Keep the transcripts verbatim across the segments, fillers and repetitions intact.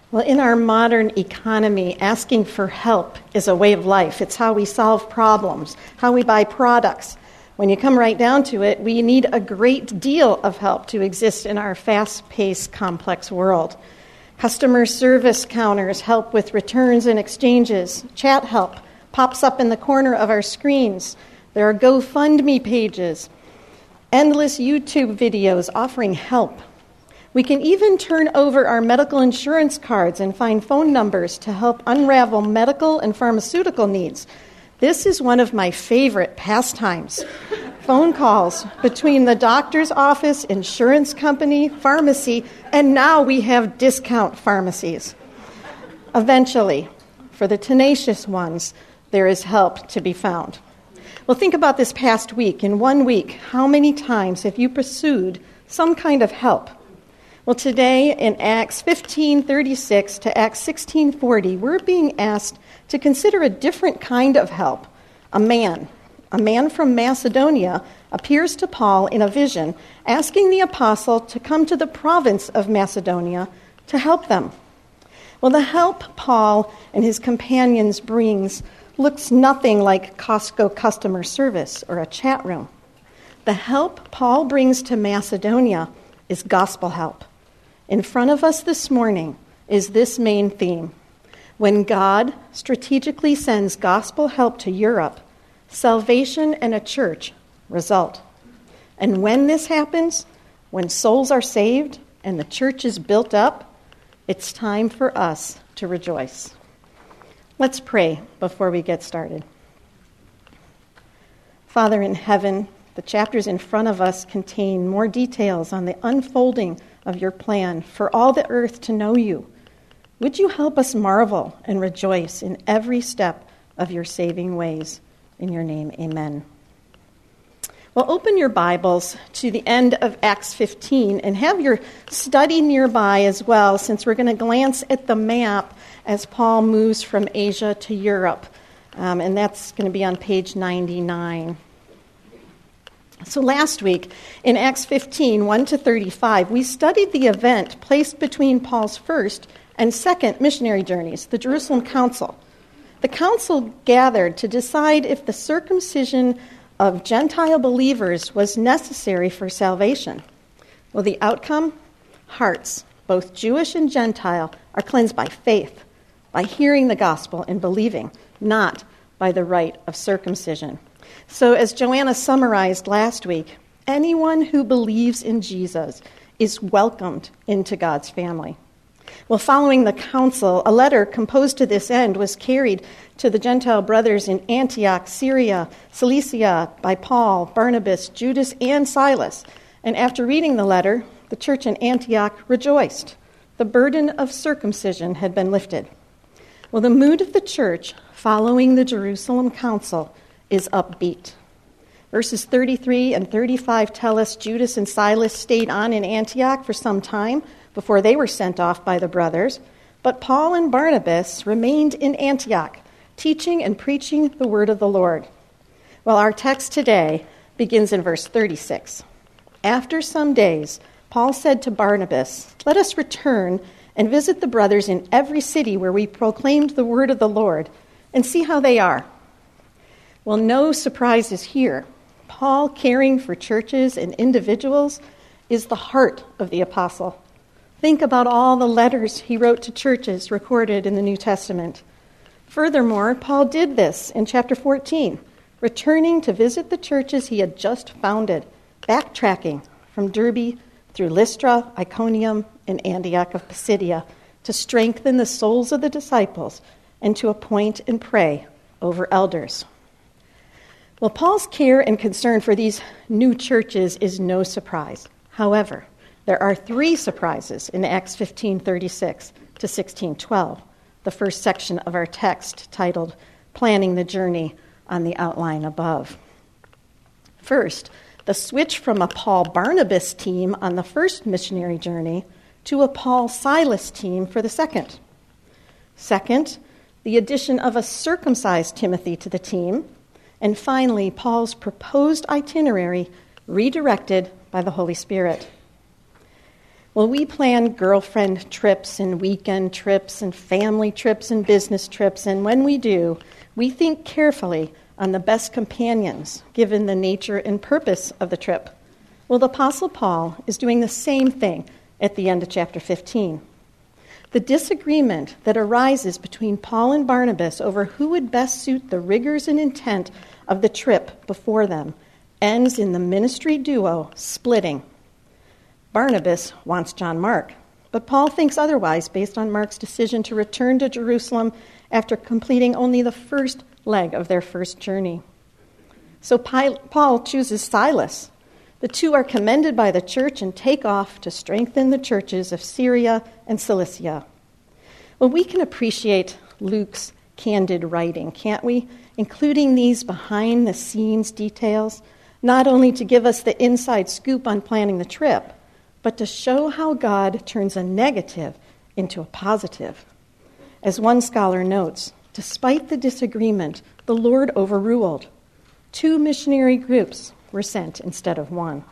Well, in our modern economy, asking for help is a way of life. It's how we solve problems, how we buy products. When you come right down to it, we need a great deal of help to exist in our fast-paced, complex world. Customer service counters help with returns and exchanges. Chat help pops up in the corner of our screens. There are GoFundMe pages, endless YouTube videos offering help. We can even turn over our medical insurance cards and find phone numbers to help unravel medical and pharmaceutical needs. This is one of my favorite pastimes. Phone calls between the doctor's office, insurance company, pharmacy, and now we have discount pharmacies. Eventually, for the tenacious ones, there is help to be found. Well, think about this past week. In one week, how many times have you pursued some kind of help? Well, today in Acts fifteen thirty-six to Acts sixteen forty, we're being asked to consider a different kind of help. A man, a man from Macedonia, appears to Paul in a vision, asking the apostle to come to the province of Macedonia to help them. Well, the help Paul and his companions brings looks nothing like Costco customer service or a chat room. The help Paul brings to Macedonia is gospel help. In front of us this morning is this main theme. When God strategically sends gospel help to Europe, salvation and a church result. And when this happens, when souls are saved and the church is built up, it's time for us to rejoice. Let's pray before we get started. Father in heaven, the chapters in front of us contain more details on the unfolding of your plan for all the earth to know you. Would you help us marvel and rejoice in every step of your saving ways? In your name, amen. Well, open your Bibles to the end of Acts fifteen and have your study nearby as well, since we're going to glance at the map as Paul moves from Asia to Europe. Um, and that's going to be on page ninety-nine. So last week, in Acts fifteen, one to thirty-five, we studied the event placed between Paul's first and second missionary journeys, the Jerusalem Council. The council gathered to decide if the circumcision of Gentile believers was necessary for salvation. Well, the outcome? Hearts, both Jewish and Gentile, are cleansed by faith, by hearing the gospel and believing, not by the rite of circumcision. So as Joanna summarized last week, anyone who believes in Jesus is welcomed into God's family. Well, following the council, a letter composed to this end was carried to the Gentile brothers in Antioch, Syria, Cilicia, by Paul, Barnabas, Judas, and Silas. And after reading the letter, the church in Antioch rejoiced. The burden of circumcision had been lifted. Well, the mood of the church following the Jerusalem council is upbeat. Verses thirty-three and thirty-five tell us Judas and Silas stayed on in Antioch for some time before they were sent off by the brothers, but Paul and Barnabas remained in Antioch, teaching and preaching the word of the Lord. Well, our text today begins in verse thirty-six. After some days, Paul said to Barnabas, "Let us return and visit the brothers in every city where we proclaimed the word of the Lord, and see how they are." Well, no surprises here. Paul caring for churches and individuals is the heart of the apostle. Think about all the letters he wrote to churches recorded in the New Testament. Furthermore, Paul did this in chapter fourteen, returning to visit the churches he had just founded, backtracking from Derbe through Lystra, Iconium, and Antioch of Pisidia to strengthen the souls of the disciples and to appoint and pray over elders. Well, Paul's care and concern for these new churches is no surprise. However, there are three surprises in Acts fifteen thirty-six to sixteen twelve, the first section of our text titled Planning the Journey on the outline above. First, the switch from a Paul-Barnabas team on the first missionary journey to a Paul-Silas team for the second. Second, the addition of a circumcised Timothy to the team. And finally, Paul's proposed itinerary redirected by the Holy Spirit. Well, we plan girlfriend trips and weekend trips and family trips and business trips, and when we do, we think carefully on the best companions, given the nature and purpose of the trip. Well, the Apostle Paul is doing the same thing at the end of chapter fifteen. The disagreement that arises between Paul and Barnabas over who would best suit the rigors and intent of the trip before them ends in the ministry duo splitting. Barnabas wants John Mark, but Paul thinks otherwise based on Mark's decision to return to Jerusalem after completing only the first leg of their first journey. So Paul chooses Silas. The two are commended by the church and take off to strengthen the churches of Syria and Cilicia. Well, we can appreciate Luke's candid writing, can't we? Including these behind-the-scenes details, not only to give us the inside scoop on planning the trip, but to show how God turns a negative into a positive. As one scholar notes, despite the disagreement, the Lord overruled. Two missionary groups were sent instead of one.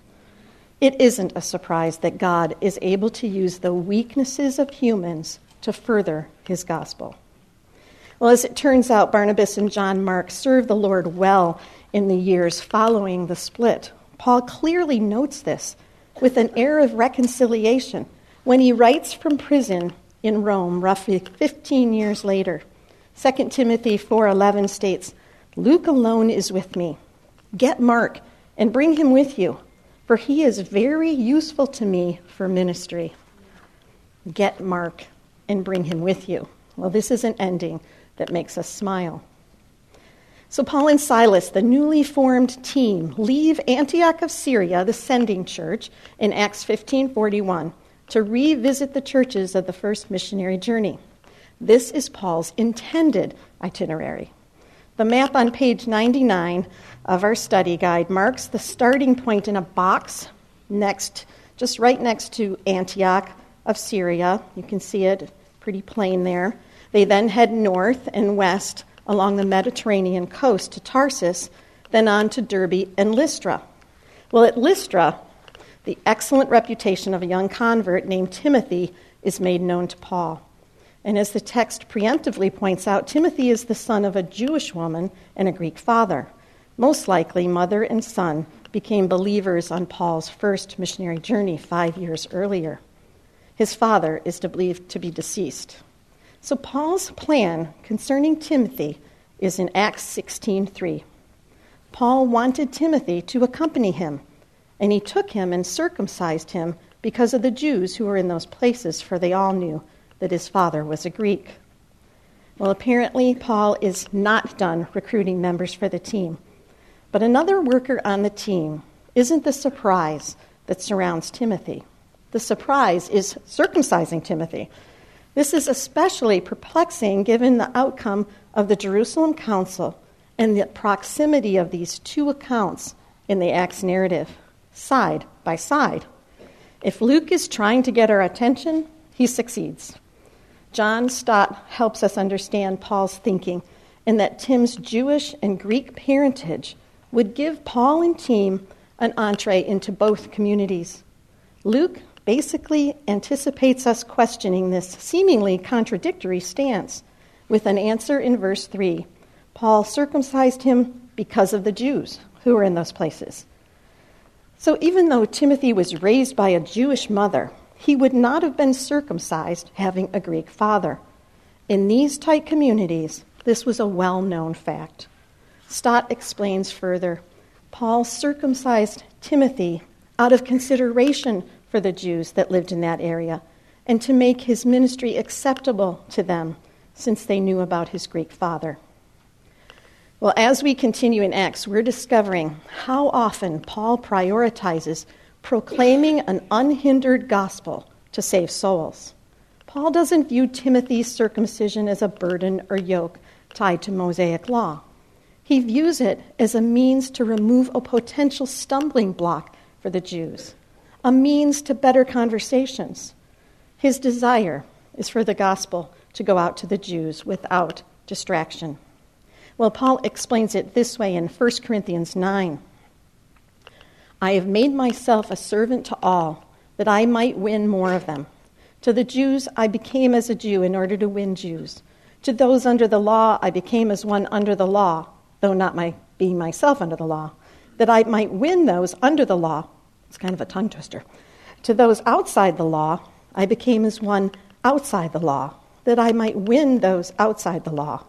It isn't a surprise that God is able to use the weaknesses of humans to further his gospel. Well, as it turns out, Barnabas and John Mark served the Lord well in the years following the split. Paul clearly notes this with an air of reconciliation when he writes from prison in Rome roughly fifteen years later. Second Timothy four eleven states, "Luke alone is with me. Get Mark and bring him with you, for he is very useful to me for ministry." Get Mark and bring him with you. Well, this is an ending that makes us smile. So Paul and Silas, the newly formed team, leave Antioch of Syria, the sending church, in Acts fifteen forty-one to revisit the churches of the first missionary journey. This is Paul's intended itinerary. The map on page ninety-nine of our study guide marks the starting point in a box next, just right next to Antioch of Syria. You can see it pretty plain there. They then head north and west along the Mediterranean coast to Tarsus, then on to Derbe and Lystra. Well, at Lystra, the excellent reputation of a young convert named Timothy is made known to Paul. And as the text preemptively points out, Timothy is the son of a Jewish woman and a Greek father. Most likely, mother and son became believers on Paul's first missionary journey five years earlier. His father is believed to be deceased. So Paul's plan concerning Timothy is in Acts sixteen three. Paul wanted Timothy to accompany him, and he took him and circumcised him because of the Jews who were in those places, for they all knew that his father was a Greek. Well, apparently Paul is not done recruiting members for the team, but another worker on the team isn't the surprise that surrounds Timothy. The surprise is circumcising Timothy. This is especially perplexing given the outcome of the Jerusalem Council and the proximity of these two accounts in the Acts narrative, side by side. If Luke is trying to get our attention, he succeeds. John Stott helps us understand Paul's thinking in that Tim's Jewish and Greek parentage would give Paul and team an entree into both communities. Luke basically anticipates us questioning this seemingly contradictory stance with an answer in verse three. Paul circumcised him because of the Jews who were in those places. So even though Timothy was raised by a Jewish mother, he would not have been circumcised having a Greek father. In these tight communities, this was a well-known fact. Stott explains further, Paul circumcised Timothy out of consideration for the Jews that lived in that area, and to make his ministry acceptable to them, since they knew about his Greek father. Well, as we continue in Acts, we're discovering how often Paul prioritizes proclaiming an unhindered gospel to save souls. Paul doesn't view Timothy's circumcision as a burden or yoke tied to Mosaic law. He views it as a means to remove a potential stumbling block for the Jews, a means to better conversations. His desire is for the gospel to go out to the Jews without distraction. Well, Paul explains it this way in First Corinthians nine. I have made myself a servant to all, that I might win more of them. To the Jews, I became as a Jew in order to win Jews. To those under the law, I became as one under the law, though not my being myself under the law, that I might win those under the law. It's kind of a tongue twister. To those outside the law, I became as one outside the law, that I might win those outside the law.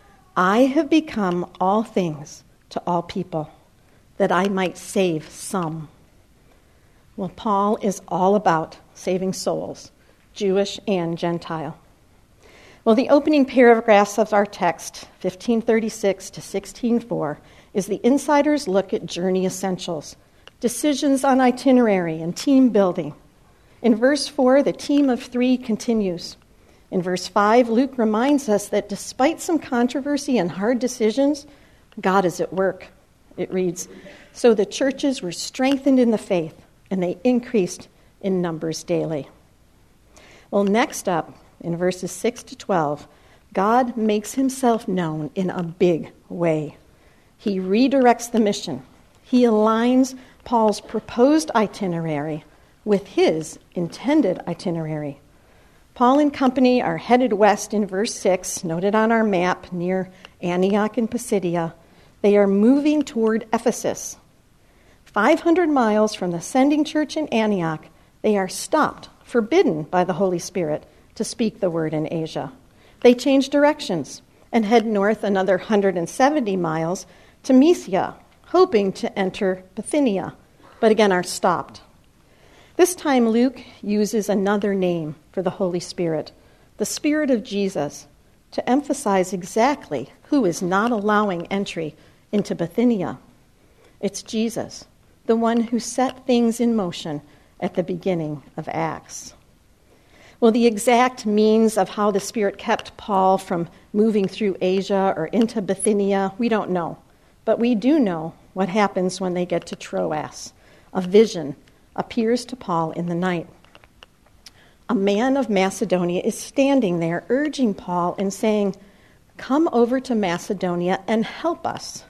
I have become all things to all people, that I might save some. Well, Paul is all about saving souls, Jewish and Gentile. Well, the opening paragraphs of our text, fifteen thirty-six to sixteen four, is the insider's look at journey essentials, decisions on itinerary and team building. In verse four, the team of three continues. In verse five, Luke reminds us that despite some controversy and hard decisions, God is at work. It reads, "So the churches were strengthened in the faith, and they increased in numbers daily." Well, next up, in verses six to twelve, God makes himself known in a big way. He redirects the mission. He aligns Paul's proposed itinerary with his intended itinerary. Paul and company are headed west in verse six, noted on our map near Antioch in Pisidia. They are moving toward Ephesus. five hundred miles from the sending church in Antioch, they are stopped, forbidden by the Holy Spirit to speak the word in Asia. They change directions and head north another one hundred seventy miles to Mysia, hoping to enter Bithynia, but again are stopped. This time Luke uses another name for the Holy Spirit, the Spirit of Jesus, to emphasize exactly who is not allowing entry into Bithynia. It's Jesus, the one who set things in motion at the beginning of Acts. Well, the exact means of how the Spirit kept Paul from moving through Asia or into Bithynia, we don't know. But we do know what happens when they get to Troas. A vision appears to Paul in the night. A man of Macedonia is standing there urging Paul and saying, "Come over to Macedonia and help us."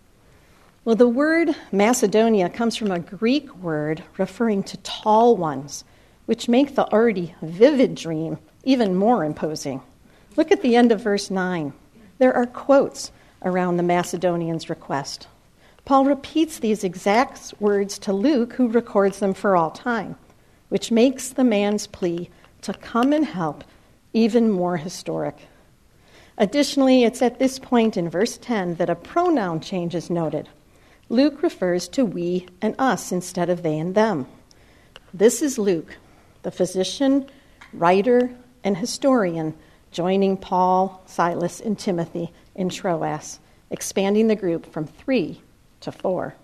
Well, the word Macedonia comes from a Greek word referring to tall ones, which make the already vivid dream even more imposing. Look at the end of verse nine. There are quotes around the Macedonians' request. Paul repeats these exact words to Luke, who records them for all time, which makes the man's plea to come and help even more historic. Additionally, it's at this point in verse ten that a pronoun change is noted. Luke refers to we and us instead of they and them. This is Luke, the physician, writer, and historian, joining Paul, Silas, and Timothy in Troas, expanding the group from three to four.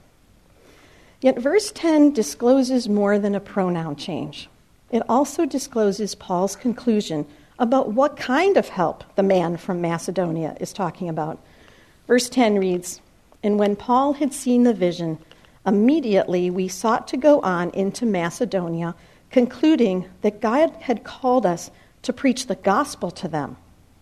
Yet verse ten discloses more than a pronoun change. It also discloses Paul's conclusion about what kind of help the man from Macedonia is talking about. Verse ten reads, "And when Paul had seen the vision, immediately we sought to go on into Macedonia, concluding that God had called us to preach the gospel to them."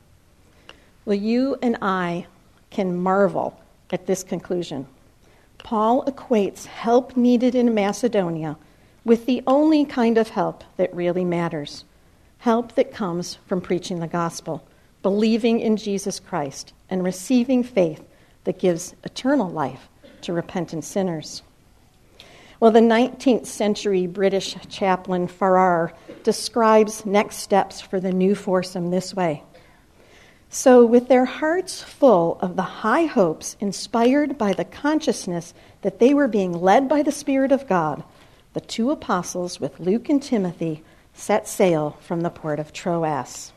Well, you and I can marvel at this conclusion. Paul equates help needed in Macedonia with the only kind of help that really matters, help that comes from preaching the gospel, believing in Jesus Christ, and receiving faith that gives eternal life to repentant sinners. Well, the nineteenth century British chaplain Farrar describes next steps for the new foursome this way. "So with their hearts full of the high hopes inspired by the consciousness that they were being led by the Spirit of God, the two apostles with Luke and Timothy set sail from the port of Troas."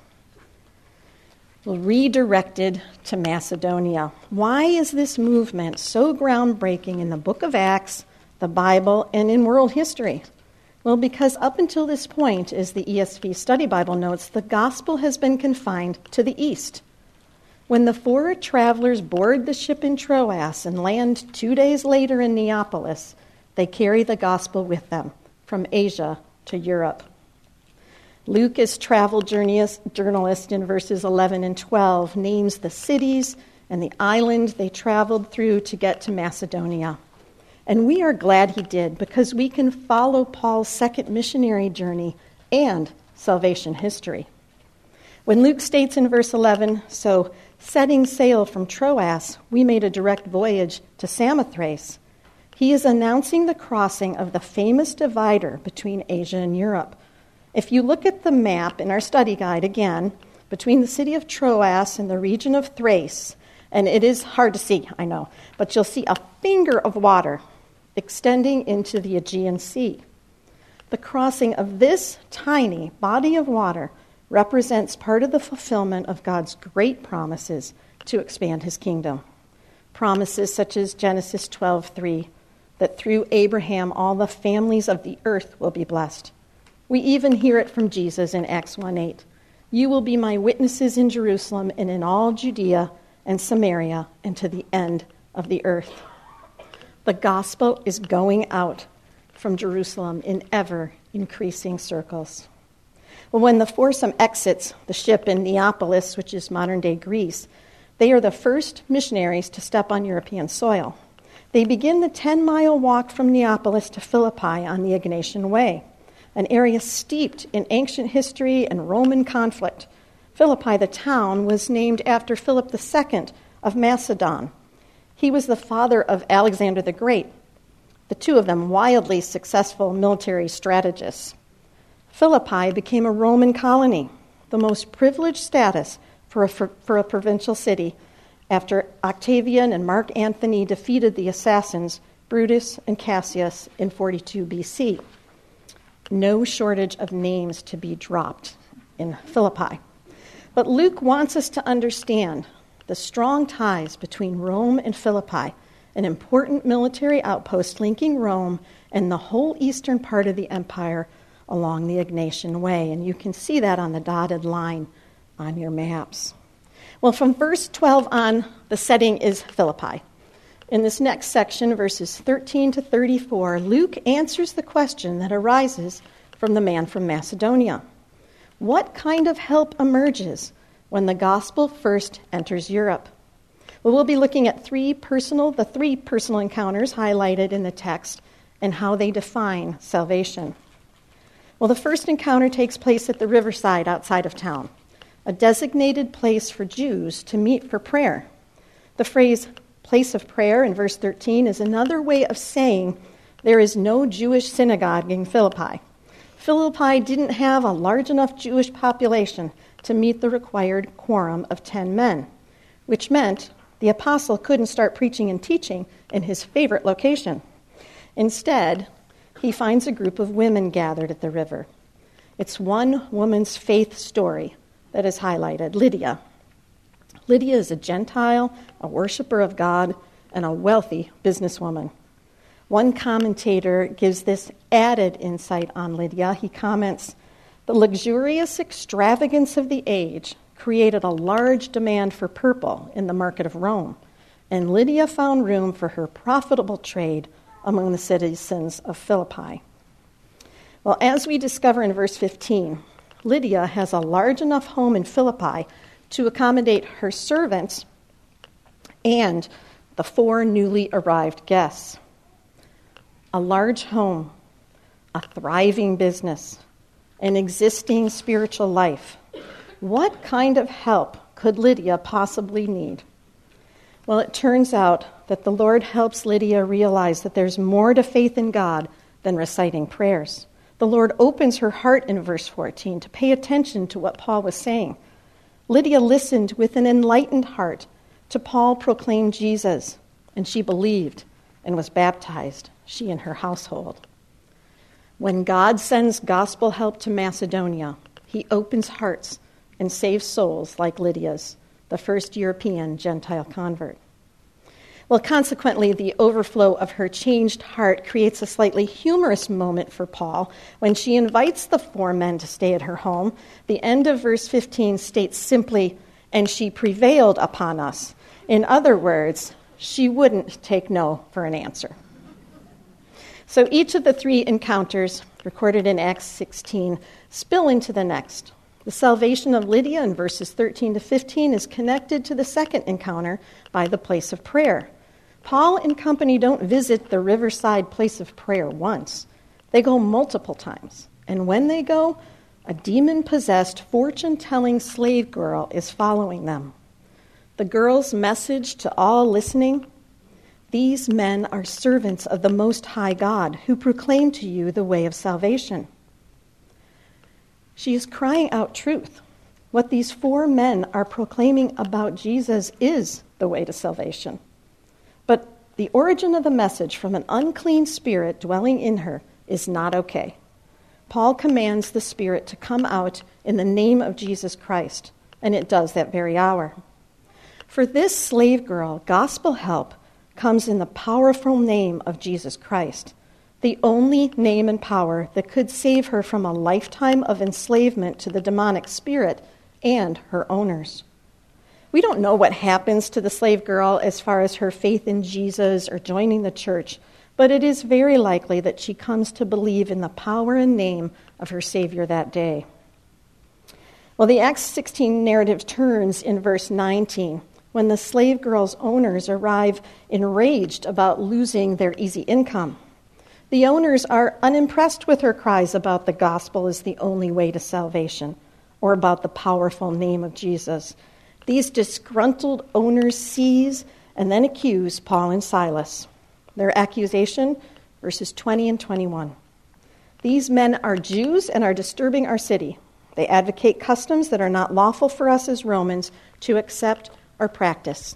Well, redirected to Macedonia. Why is this movement so groundbreaking in the book of Acts, the Bible, and in world history? Well, because up until this point, as the E S V Study Bible notes, the gospel has been confined to the east. When the four travelers board the ship in Troas and land two days later in Neapolis, they carry the gospel with them from Asia to Europe. Luke, as travel journalist in verses eleven and twelve, names the cities and the island they traveled through to get to Macedonia. And we are glad he did, because we can follow Paul's second missionary journey and salvation history. When Luke states in verse eleven, so setting sail from Troas, we made a direct voyage to Samothrace, he is announcing the crossing of the famous divider between Asia and Europe. If you look at the map in our study guide again, between the city of Troas and the region of Thrace, and it is hard to see, I know, but you'll see a finger of water extending into the Aegean Sea. The crossing of this tiny body of water represents part of the fulfillment of God's great promises to expand his kingdom. Promises such as Genesis twelve three, that through Abraham all the families of the earth will be blessed. We even hear it from Jesus in Acts one eight. You will be my witnesses in Jerusalem and in all Judea and Samaria and to the end of the earth. The gospel is going out from Jerusalem in ever-increasing circles. Well, when the foursome exits the ship in Neapolis, which is modern-day Greece, they are the first missionaries to step on European soil. They begin the ten-mile walk from Neapolis to Philippi on the Egnatian Way, an area steeped in ancient history and Roman conflict. Philippi, the town, was named after Philip the Second of Macedon. He was the father of Alexander the Great, the two of them wildly successful military strategists. Philippi became a Roman colony, the most privileged status for a, for, for a provincial city after Octavian and Mark Antony defeated the assassins Brutus and Cassius in forty-two B C. No shortage of names to be dropped in Philippi. But Luke wants us to understand the strong ties between Rome and Philippi, an important military outpost linking Rome and the whole eastern part of the empire along the Egnatian Way. And you can see that on the dotted line on your maps. Well, from verse twelve on, the setting is Philippi. In this next section, verses thirteen to thirty-four, Luke answers the question that arises from the man from Macedonia. What kind of help emerges when the gospel first enters Europe? Well, we'll be looking at three personal, the three personal encounters highlighted in the text and how they define salvation. Well, the first encounter takes place at the riverside outside of town, a designated place for Jews to meet for prayer. The phrase place of prayer in verse thirteen is another way of saying there is no Jewish synagogue in Philippi. Philippi didn't have a large enough Jewish population to meet the required quorum of ten men, which meant the apostle couldn't start preaching and teaching in his favorite location. Instead, he finds a group of women gathered at the river. It's one woman's faith story that is highlighted, Lydia. Lydia is a Gentile, a worshiper of God, and a wealthy businesswoman. One commentator gives this added insight on Lydia. He comments, the luxurious extravagance of the age created a large demand for purple in the market of Rome, and Lydia found room for her profitable trade among the citizens of Philippi. Well, as we discover in verse fifteen, Lydia has a large enough home in Philippi to accommodate her servants and the four newly arrived guests. A large home, a thriving business, an existing spiritual life. What kind of help could Lydia possibly need? Well, it turns out that the Lord helps Lydia realize that there's more to faith in God than reciting prayers. The Lord opens her heart in verse fourteen to pay attention to what Paul was saying. Lydia listened with an enlightened heart to Paul proclaim Jesus, and she believed and was baptized, she and her household. When God sends gospel help to Macedonia, he opens hearts and saves souls like Lydia's, the first European Gentile convert. Well, consequently, the overflow of her changed heart creates a slightly humorous moment for Paul when she invites the four men to stay at her home. The end of verse fifteen states simply, and she prevailed upon us. In other words, she wouldn't take no for an answer. So each of the three encounters recorded in Acts sixteen spill into the next. The salvation of Lydia in verses thirteen to fifteen is connected to the second encounter by the place of prayer. Paul and company don't visit the riverside place of prayer once. They go multiple times. And when they go, a demon-possessed, fortune-telling slave girl is following them. The girl's message to all listening: these men are servants of the Most High God who proclaim to you the way of salvation. She is crying out truth. What these four men are proclaiming about Jesus is the way to salvation. But the origin of the message from an unclean spirit dwelling in her is not okay. Paul commands the spirit to come out in the name of Jesus Christ, and it does that very hour. For this slave girl, gospel help comes in the powerful name of Jesus Christ, the only name and power that could save her from a lifetime of enslavement to the demonic spirit and her owners. We don't know what happens to the slave girl as far as her faith in Jesus or joining the church, but it is very likely that she comes to believe in the power and name of her Savior that day. Well, the Acts sixteen narrative turns in verse nineteen, when the slave girl's owners arrive enraged about losing their easy income. The owners are unimpressed with her cries about the gospel is the only way to salvation, or about the powerful name of Jesus. These disgruntled owners seize and then accuse Paul and Silas. Their accusation, verses twenty and twenty-one. These men are Jews and are disturbing our city. They advocate customs that are not lawful for us as Romans to accept or practice.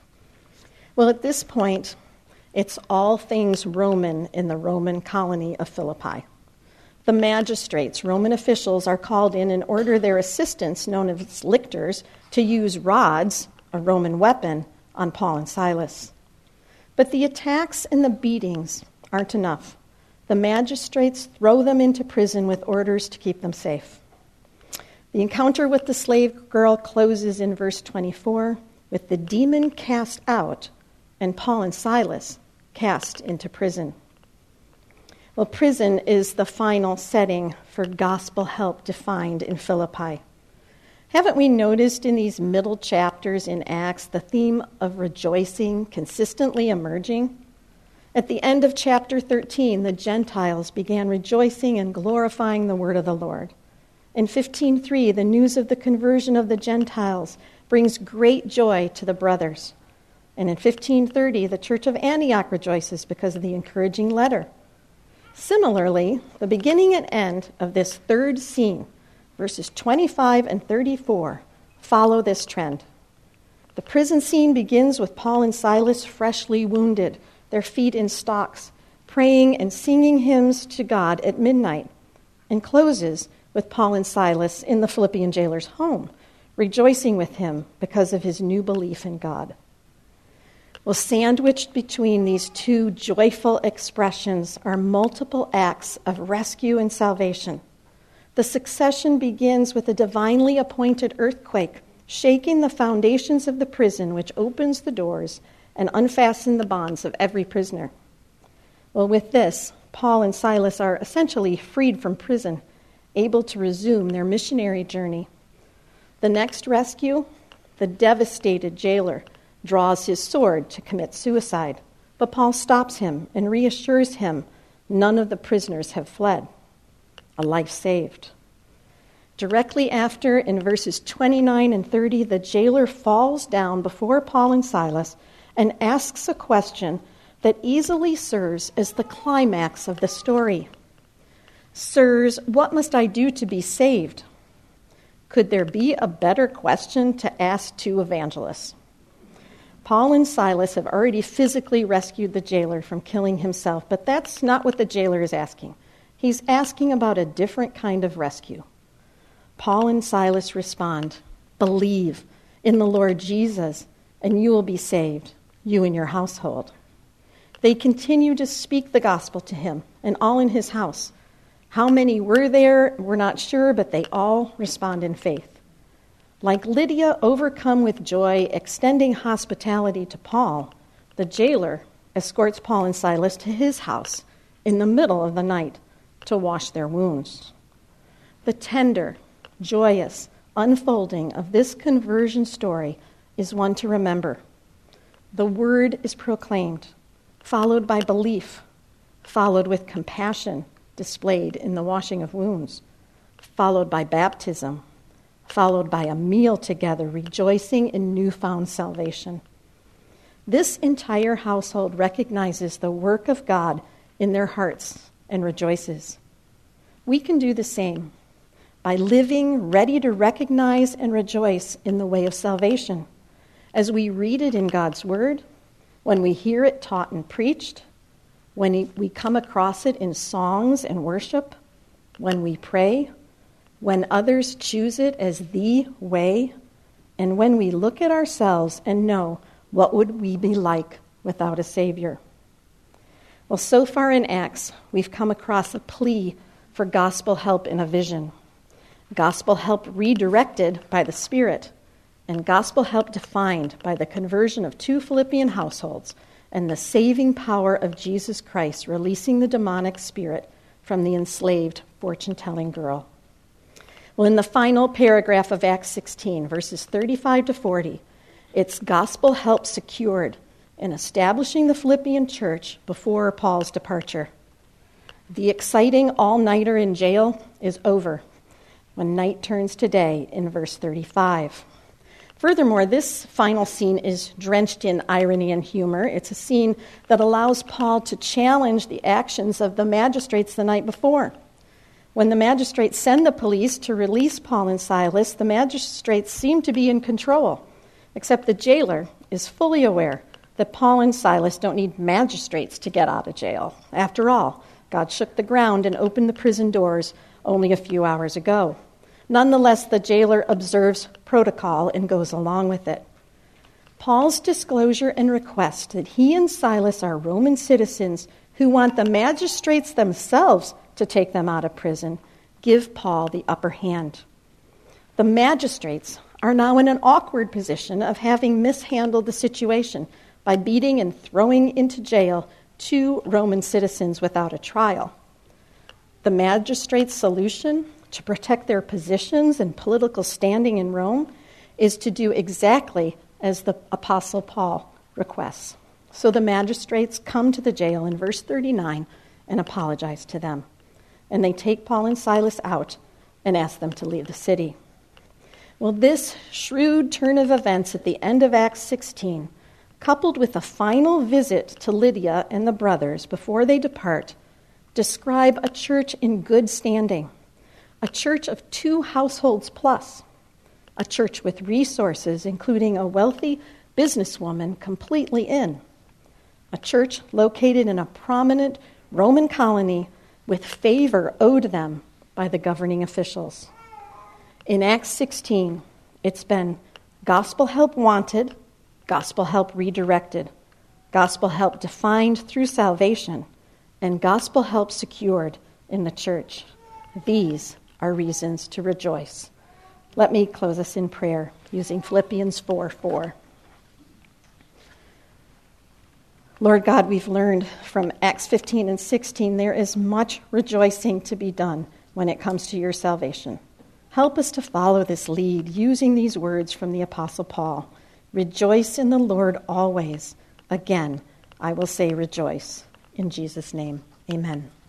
Well, at this point, it's all things Roman in the Roman colony of Philippi. The magistrates, Roman officials, are called in and order their assistants, known as lictors, to use rods, a Roman weapon, on Paul and Silas. But the attacks and the beatings aren't enough. The magistrates throw them into prison with orders to keep them safe. The encounter with the slave girl closes in verse twenty-four with the demon cast out and Paul and Silas cast into prison. Well, prison is the final setting for gospel help defined in Philippi. Haven't we noticed in these middle chapters in Acts the theme of rejoicing consistently emerging? At the end of chapter thirteen, the Gentiles began rejoicing and glorifying the word of the Lord. In fifteen three, the news of the conversion of the Gentiles brings great joy to the brothers. And in fifteen thirty, the church of Antioch rejoices because of the encouraging letter. Similarly, the beginning and end of this third scene, verses twenty-five and thirty-four, follow this trend. The prison scene begins with Paul and Silas freshly wounded, their feet in stocks, praying and singing hymns to God at midnight, and closes with Paul and Silas in the Philippian jailer's home, rejoicing with him because of his new belief in God. Well, sandwiched between these two joyful expressions are multiple acts of rescue and salvation. The succession begins with a divinely appointed earthquake, shaking the foundations of the prison, which opens the doors and unfastens the bonds of every prisoner. Well, with this, Paul and Silas are essentially freed from prison, able to resume their missionary journey. The next rescue, the devastated jailer draws his sword to commit suicide, but Paul stops him and reassures him none of the prisoners have fled. A life saved. Directly after, in verses twenty-nine and thirty, the jailer falls down before Paul and Silas and asks a question that easily serves as the climax of the story. Sirs, what must I do to be saved? Could there be a better question to ask two evangelists? Paul and Silas have already physically rescued the jailer from killing himself, but that's not what the jailer is asking. He's asking about a different kind of rescue. Paul and Silas respond, "Believe in the Lord Jesus, and you will be saved, you and your household." They continue to speak the gospel to him and all in his house. How many were there, we're not sure, but they all respond in faith. Like Lydia, overcome with joy, extending hospitality to Paul, the jailer escorts Paul and Silas to his house in the middle of the night to wash their wounds. The tender, joyous unfolding of this conversion story is one to remember. The word is proclaimed, followed by belief, followed with compassion displayed in the washing of wounds, followed by baptism, followed by a meal together, rejoicing in newfound salvation. This entire household recognizes the work of God in their hearts and rejoices. We can do the same by living ready to recognize and rejoice in the way of salvation. As we read it in God's word, when we hear it taught and preached, when we come across it in songs and worship, when we pray, when others choose it as the way, and when we look at ourselves and know what would we be like without a Savior. Well, so far in Acts, we've come across a plea for gospel help in a vision, gospel help redirected by the Spirit, and gospel help defined by the conversion of two Philippian households and the saving power of Jesus Christ releasing the demonic spirit from the enslaved fortune-telling girl. Well, in the final paragraph of Acts sixteen, verses thirty-five to forty, it's gospel help secured in establishing the Philippian church before Paul's departure. The exciting all-nighter in jail is over when night turns to day in verse thirty-five. Furthermore, this final scene is drenched in irony and humor. It's a scene that allows Paul to challenge the actions of the magistrates the night before. When the magistrates send the police to release Paul and Silas, the magistrates seem to be in control, except the jailer is fully aware that Paul and Silas don't need magistrates to get out of jail. After all, God shook the ground and opened the prison doors only a few hours ago. Nonetheless, the jailer observes protocol and goes along with it. Paul's disclosure and request that he and Silas are Roman citizens who want the magistrates themselves to take them out of prison give Paul the upper hand. The magistrates are now in an awkward position of having mishandled the situation by beating and throwing into jail two Roman citizens without a trial. The magistrates' solution to protect their positions and political standing in Rome is to do exactly as the Apostle Paul requests. So the magistrates come to the jail in verse thirty-nine and apologize to them. And they take Paul and Silas out and ask them to leave the city. Well, this shrewd turn of events at the end of Acts sixteen, coupled with a final visit to Lydia and the brothers before they depart, describe a church in good standing, a church of two households plus, a church with resources, including a wealthy businesswoman completely in, a church located in a prominent Roman colony with favor owed them by the governing officials. In Acts sixteen, it's been gospel help wanted, gospel help redirected, gospel help defined through salvation, and gospel help secured in the church. These are reasons to rejoice. Let me close us in prayer using Philippians four four. Lord God, we've learned from Acts fifteen and sixteen there is much rejoicing to be done when it comes to your salvation. Help us to follow this lead using these words from the Apostle Paul. Rejoice in the Lord always. Again, I will say rejoice. In Jesus' name, amen.